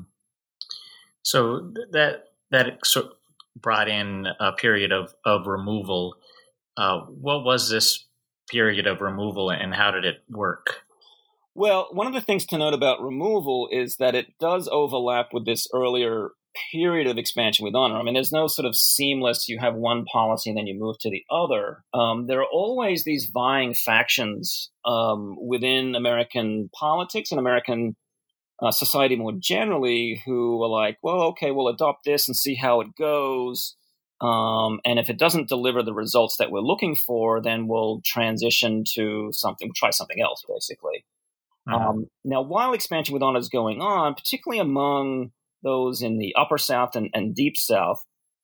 So that that sort of brought in a period of, of removal. Uh, what was this period of removal, and how did it work? Well, one of the things to note about removal is that it does overlap with this earlier period of expansion with honor. I mean, there's no sort of seamless, you have one policy and then you move to the other. Um, there are always these vying factions um, within American politics and American uh, society more generally who are like, well, okay, we'll adopt this and see how it goes. Um, and if it doesn't deliver the results that we're looking for, then we'll transition to something, try something else, basically. Uh-huh. Um, now, while expansion with honor is going on, particularly among those in the upper South and, and deep South,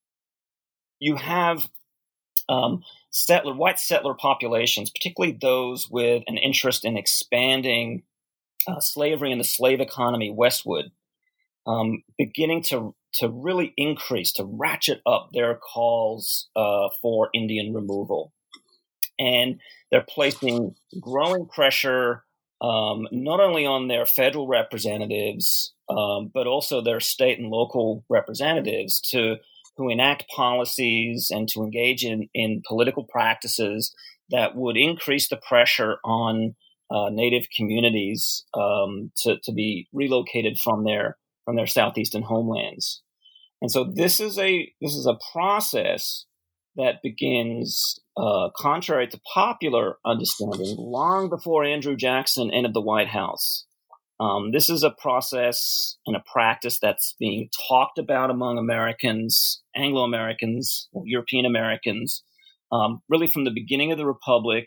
you have um, settler, white settler populations, particularly those with an interest in expanding uh, slavery and the slave economy westward, um, beginning to to really increase, to ratchet up their calls uh, for Indian removal. And they're placing growing pressure um, not only on their federal representatives, um, but also their state and local representatives to who enact policies and to engage in, in political practices that would increase the pressure on uh, Native communities um, to, to be relocated from their from their southeastern homelands. And so this is a this is a process that begins, uh, contrary to popular understanding, long before Andrew Jackson entered the White House. Um, this is a process and a practice that's being talked about among Americans, Anglo-Americans, European Americans, um, really from the beginning of the Republic.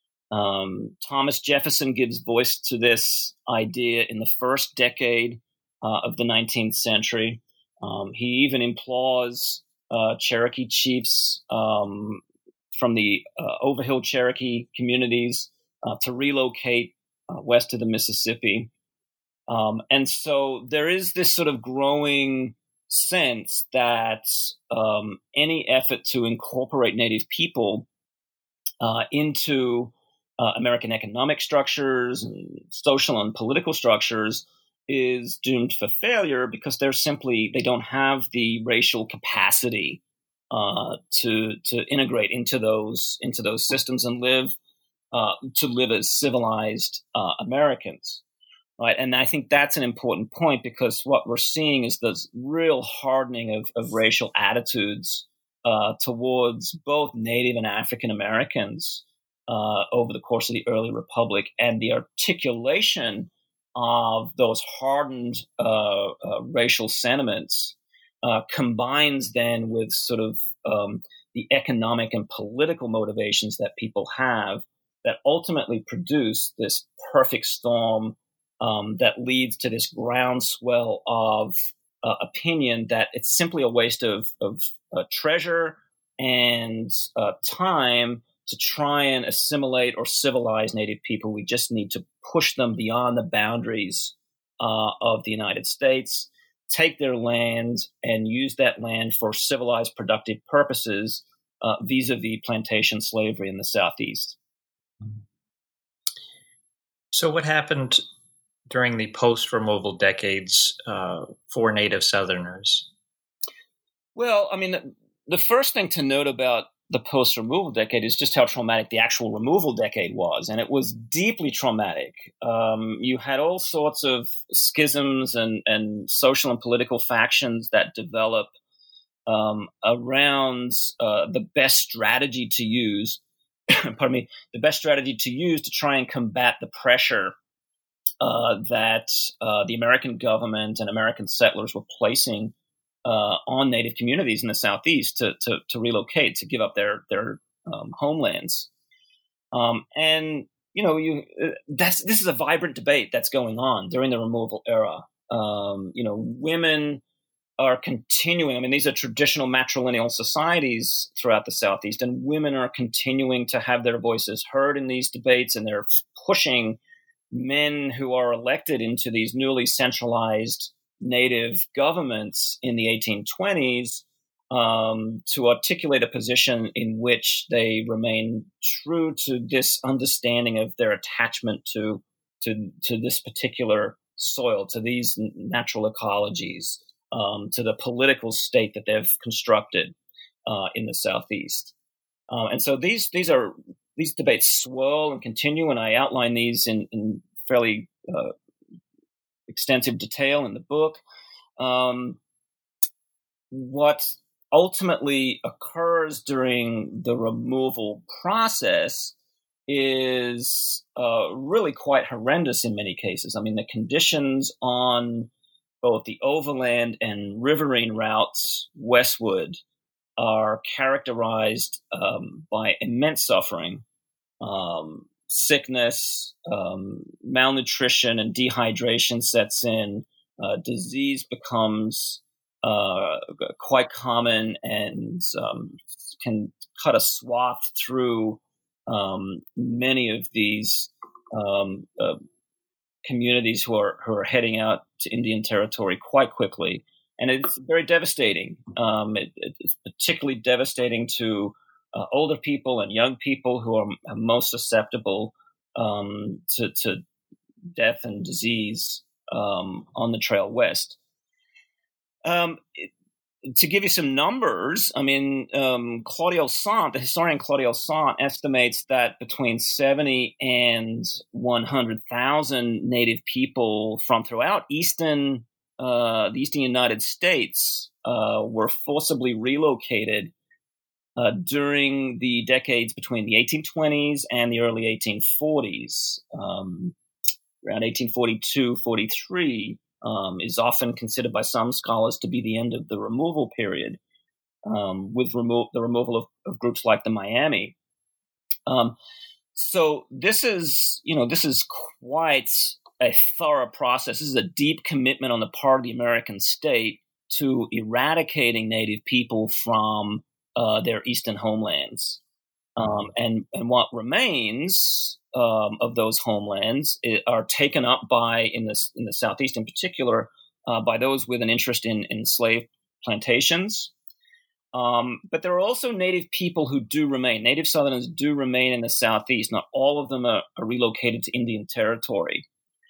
Um, Thomas Jefferson gives voice to this idea in the first decade uh, of the nineteenth century. Um, he even implores uh, Cherokee chiefs um, from the uh, Overhill Cherokee communities uh, to relocate uh, west of the Mississippi. Um, and so there is this sort of growing sense that um, any effort to incorporate Native people uh, into uh, American economic structures and social and political structures is doomed for failure because they're simply, they don't have the racial capacity uh, to to integrate into those into those systems and live uh, to live as civilized uh, Americans. Right. And I think that's an important point because what we're seeing is this real hardening of, of racial attitudes uh, towards both Native and African Americans uh, over the course of the early Republic, and the articulation of those hardened uh, uh, racial sentiments uh, combines then with sort of um, the economic and political motivations that people have that ultimately produce this perfect storm Um, that leads to this groundswell of uh, opinion that it's simply a waste of, of uh, treasure and uh, time to try and assimilate or civilize Native people. We just need to push them beyond the boundaries uh, of the United States, take their land, and use that land for civilized, productive purposes uh, vis-a-vis plantation slavery in the Southeast. So what happened during the post-removal decades uh, for Native Southerners? Well, I mean, the, the first thing to note about the post-removal decade is just how traumatic the actual removal decade was, and it was deeply traumatic. Um, you had all sorts of schisms and, and social and political factions that develop um, around uh, the best strategy to use, pardon me, the best strategy to use to try and combat the pressure Uh, that uh, the American government and American settlers were placing uh, on Native communities in the Southeast to to, to relocate, to give up their their um, homelands. Um, and you know, you that's this is a vibrant debate that's going on during the removal era. Um, you know, women are continuing. I mean, these are traditional matrilineal societies throughout the Southeast, and women are continuing to have their voices heard in these debates, and they're pushing men who are elected into these newly centralized Native governments in the eighteen twenties um, to articulate a position in which they remain true to this understanding of their attachment to to, to this particular soil, to these natural ecologies, um, to the political state that they've constructed uh, in the Southeast. Uh, and so these these are These debates swirl and continue, and I outline these in, in fairly uh, extensive detail in the book. Um, what ultimately occurs during the removal process is uh, really quite horrendous in many cases. I mean, the conditions on both the overland and riverine routes westward are characterized um, by immense suffering, um, sickness, um, malnutrition, and dehydration sets in. Uh, disease becomes uh, quite common and um, can cut a swath through um, many of these um, uh, communities who are who are heading out to Indian Territory quite quickly. And it's very devastating. Um, it, it's particularly devastating to uh, older people and young people who are most susceptible um, to, to death and disease um, on the trail west. Um, it, to give you some numbers, I mean, um, Claudio Sant, the historian Claudio Sant, estimates that between seventy and one hundred thousand native people from throughout eastern, uh, the eastern United States uh, were forcibly relocated uh, during the decades between the eighteen twenties and the early eighteen forties. Um, around eighteen forty-two, forty-three. Um, is often considered by some scholars to be the end of the removal period, um, with remo- the removal of, of groups like the Miami. Um, so this is, you know, this is quite a thorough process. This is a deep commitment on the part of the American state to eradicating native people from uh, their eastern homelands. Um, and, and what remains um, of those homelands are taken up by, in the, in the Southeast in particular, uh, by those with an interest in, in slave plantations. Um, but there are also native people who do remain. Native Southerners do remain in the Southeast. Not all of them are, are relocated to Indian Territory.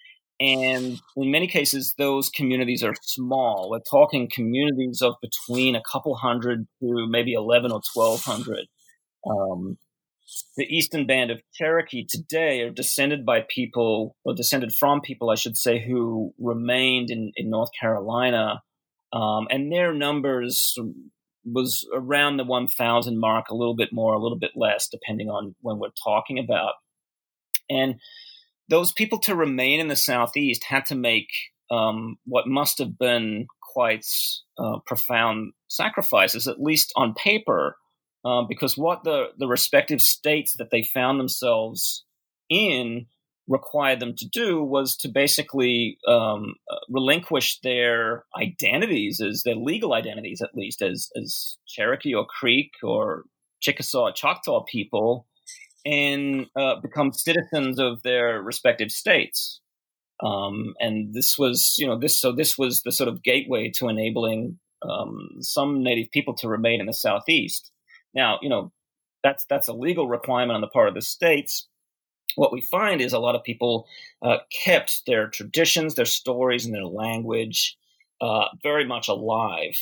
And in many cases, those communities are small. We're talking communities of between a couple hundred to maybe eleven or twelve hundred. Um, the Eastern Band of Cherokee today are descended by people, or descended from people, I should say, who remained in, in North Carolina. Um, and their numbers was around the one thousand mark, a little bit more, a little bit less, depending on when we're talking about. And those people to remain in the Southeast had to make um, what must have been quite uh, profound sacrifices, at least on paper, uh, because what the, the respective states that they found themselves in required them to do was to basically um, relinquish their identities, as their legal identities, at least as, as Cherokee or Creek or Chickasaw or Choctaw people, and uh, become citizens of their respective states. Um, and this was, you know, this, so this was the sort of gateway to enabling um, some Native people to remain in the Southeast. Now, you know, that's, that's a legal requirement on the part of the states. What we find is a lot of people uh, kept their traditions, their stories, and their language uh, very much alive.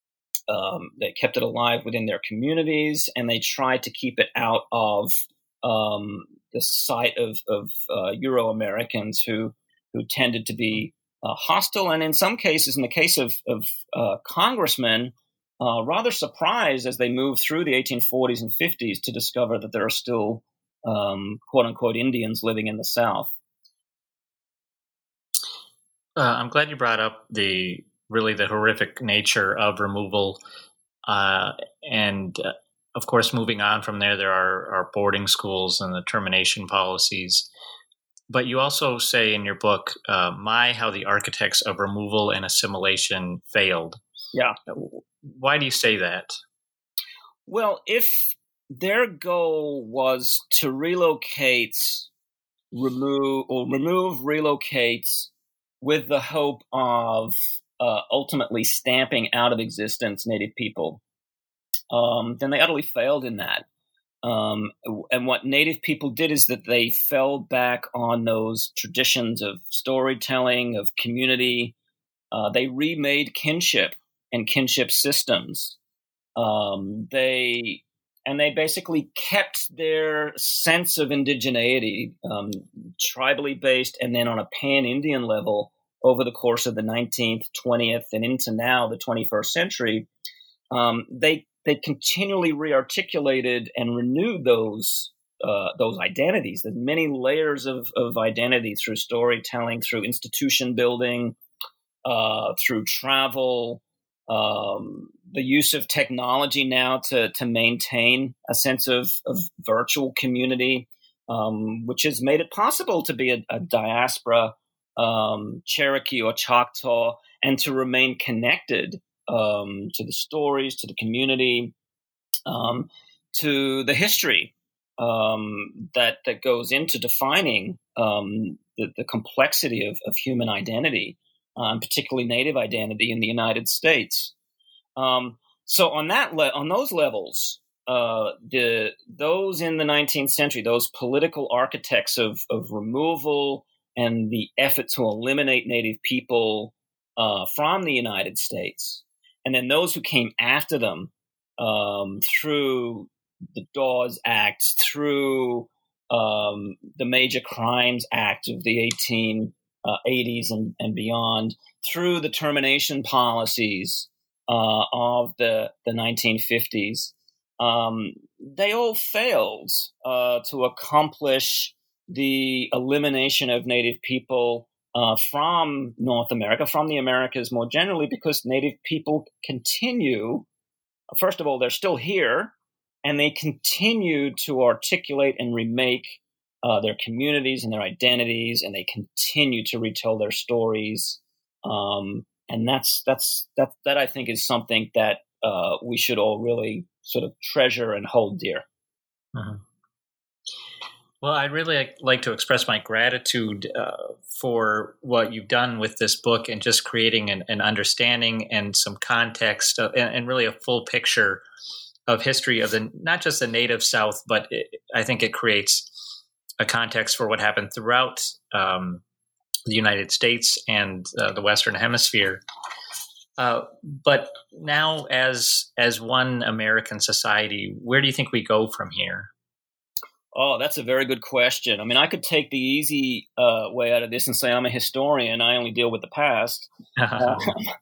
Um, they kept it alive within their communities, and they tried to keep it out of um, the sight of, of uh, Euro-Americans who who tended to be uh, hostile, and in some cases, in the case of, of uh, congressmen, uh, rather surprised as they moved through the eighteen forties and fifties to discover that there are still um, quote-unquote Indians living in the South. Uh, I'm glad you brought up the really the horrific nature of removal. Uh, and, uh, of course, moving on from there, there are, are boarding schools and the termination policies. But you also say in your book, uh, My, How the Architects of Removal and Assimilation Failed. Yeah. Why do you say that? Well, if their goal was to relocate, remove, or remove, relocate with the hope of uh, ultimately stamping out of existence Native people, um, then they utterly failed in that. Um, and what Native people did is that they fell back on those traditions of storytelling, of community. Uh, they remade kinship and kinship systems. Um, they and they basically kept their sense of indigeneity, um, tribally based, and then on a pan-Indian level over the course of the nineteenth, twentieth, and into now the twenty-first century. Um, they They continually rearticulated and renewed those uh, those identities. There's many layers of, of identity through storytelling, through institution building, uh, through travel, um, the use of technology now to to maintain a sense of, of virtual community, um, which has made it possible to be a, a diaspora, um, Cherokee or Choctaw, and to remain connected Um, to the stories, to the community, um, to the history um, that that goes into defining um, the, the complexity of, of human identity, um, particularly Native identity in the United States. Um, so on that le- on those levels, uh, the those in the nineteenth century, those political architects of of removal and the effort to eliminate Native people uh, from the United States. And then those who came after them um, through the Dawes Act, through um, the Major Crimes Act of the eighteen eighties and, and beyond, through the termination policies uh, of the, the nineteen fifties. Um, they all failed uh, to accomplish the elimination of Native people uh, from North America, from the Americas more generally, because Native people continue, first of all, they're still here, and they continue to articulate and remake uh, their communities and their identities, and they continue to retell their stories. Um, and that's that's that that I think is something that uh, we should all really sort of treasure and hold dear. Mm-hmm. Well, I'd really like to express my gratitude uh, for what you've done with this book and just creating an, an understanding and some context of, and, and really a full picture of history of the not just the Native South, but it, I think it creates a context for what happened throughout um, the United States and uh, the Western Hemisphere. Uh, but now, as as one American society, where do you think we go from here? Oh, that's a very good question. I mean, I could take the easy uh, way out of this and say I'm a historian. I only deal with the past. um,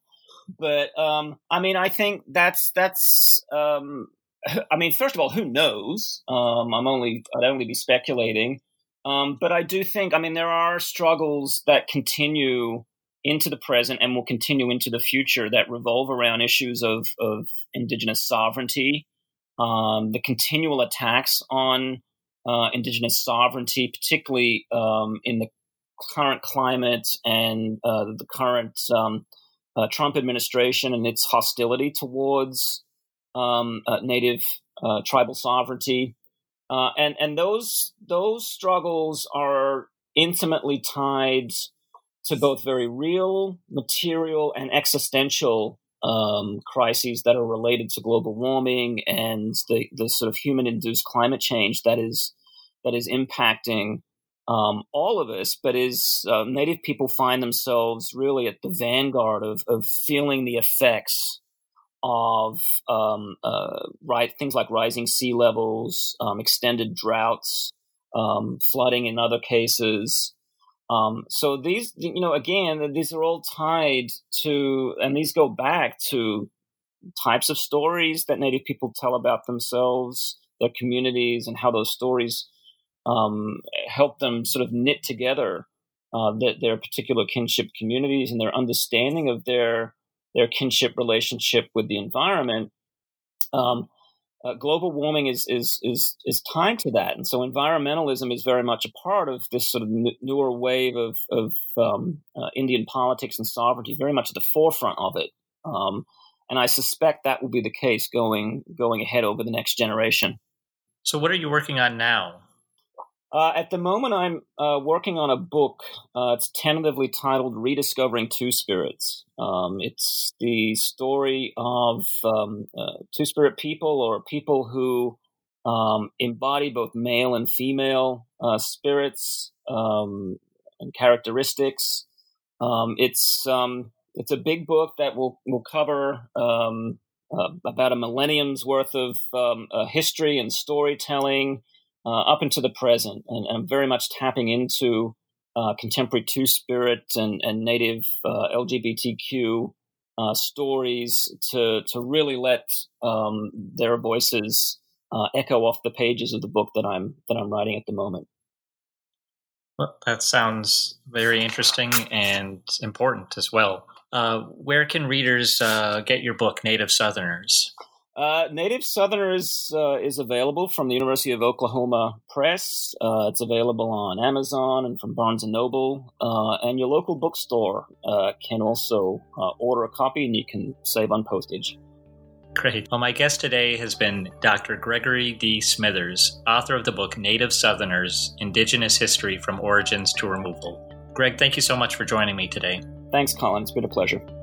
but um, I mean, I think that's that's. Um, I mean, first of all, who knows? Um, I'm only I'd only be speculating. Um, but I do think, I mean, there are struggles that continue into the present and will continue into the future that revolve around issues of of indigenous sovereignty, um, the continual attacks on Uh, indigenous sovereignty, particularly um, in the current climate and uh, the current um, uh, Trump administration and its hostility towards um, uh, native uh, tribal sovereignty, uh, and and those those struggles are intimately tied to both very real, material, and existential um, crises that are related to global warming and the, the sort of human-induced climate change that is that is impacting um, all of us. But is uh, Native people find themselves really at the vanguard of of feeling the effects of um, uh, right things like rising sea levels, um, extended droughts, um, flooding in other cases. Um, so these, you know, again, these are all tied to, and these go back to types of stories that Native people tell about themselves, their communities, and how those stories um, help them sort of knit together uh, their, their particular kinship communities and their understanding of their their kinship relationship with the environment. Um, Uh, global warming is is is is tied to that, and so environmentalism is very much a part of this sort of n- newer wave of of um, uh, Indian politics and sovereignty, very much at the forefront of it. Um, and I suspect that will be the case going going ahead over the next generation. So, what are you working on now? Uh, at the moment, I'm uh, working on a book. Uh, it's tentatively titled "Rediscovering Two-Spirits." Um, it's the story of um, uh, two-spirit people, or people who um, embody both male and female uh, spirits um, and characteristics. Um, it's um, it's a big book that will will cover um, uh, about a millennium's worth of um, uh, history and storytelling. Uh, up into the present, and, and very much tapping into uh, contemporary Two-Spirit and, and Native uh, L G B T Q uh, stories to to really let um, their voices uh, echo off the pages of the book that I'm that I'm writing at the moment. Well, that sounds very interesting and important as well. Uh, where can readers uh, get your book, Native Southerners? Uh, Native Southerners uh, is available from the University of Oklahoma Press. Uh, it's available on Amazon and from Barnes and Noble. Uh, and your local bookstore uh, can also uh, order a copy, and you can save on postage. Great. Well, my guest today has been Doctor Gregory D. Smithers, author of the book Native Southerners, Indigenous History from Origins to Removal. Greg, thank you so much for joining me today. Thanks, Colin. It's been a pleasure.